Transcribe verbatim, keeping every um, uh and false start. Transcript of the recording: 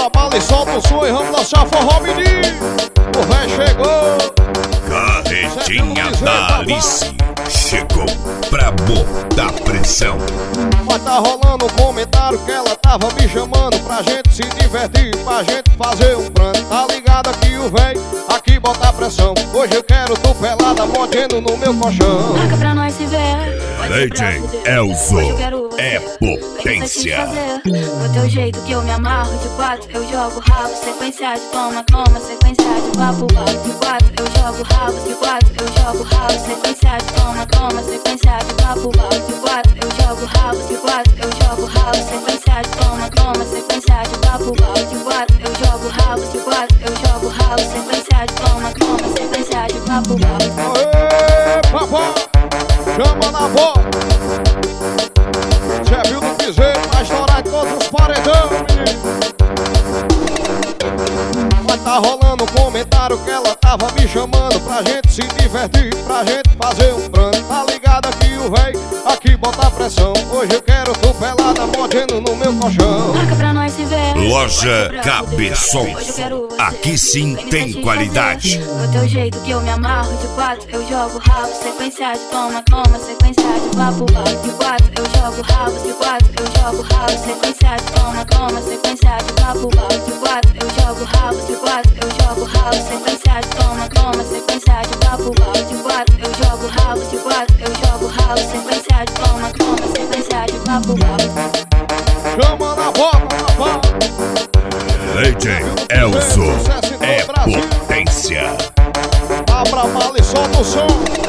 Abra a bala e solta o som e vamos dançar forró, menino. O véi chegou. Carretinha da Alice chegou pra botar pressão. Mas tá rolando um comentário que ela tava me chamando pra gente se divertir, pra gente fazer um pranto. Tá ligado aqui o véi, aqui bota pressão. Hoje eu quero tu pelada, mordendo no meu colchão. Marca pra nós se ver. D J Elzo é potência. Do teu jeito que eu me amarro, de quatro eu jogo rabo. Sequência de toma, toma, sequência de papo, papo. De quatro eu jogo rabo, de quatro eu jogo rabo. Sequência de toma, toma, sequência de papo, papo. De quatro eu jogo rabo, de quatro eu jogo rabo. Sequência de toma, toma, sequência de papo, papo. De quatro eu jogo rabo, de quatro eu jogo rabo. Sequência de toma, toma, sequência de papo, papo. Aê, papai, chama na bola. Cê viu no piseiro, vai estourar em todos os paredão, menino. Mas tá rolando um comentário que ela tava me chamando pra gente se divertir, pra gente fazer um pranto. Tá ligado aqui o véi, aqui bota pressão. Hoje eu quero tu pelada, mordendo no meu colchão. Marca pra nós se ver. Loja Cabeção, aqui sim tem qualidade. Do teu jeito que eu me amarro, de quatro eu jogo rabo. Sequência de toma, toma, sequência de papo, papo. De quatro eu jogo rabo, de quatro eu jogo rabo. Sequência de toma, toma, sequência de papo, papo. De quatro eu jogo rabo, de quatro eu jogo rabo. Sequência de toma, toma, sequência de papo, papo. De quatro eu jogo rabo, de quatro eu jogo rabo. Sequência de toma, toma, sequência de papo, papo. Chama na bola, papai. D J Elzo é potência. Abra a bala e solta o som.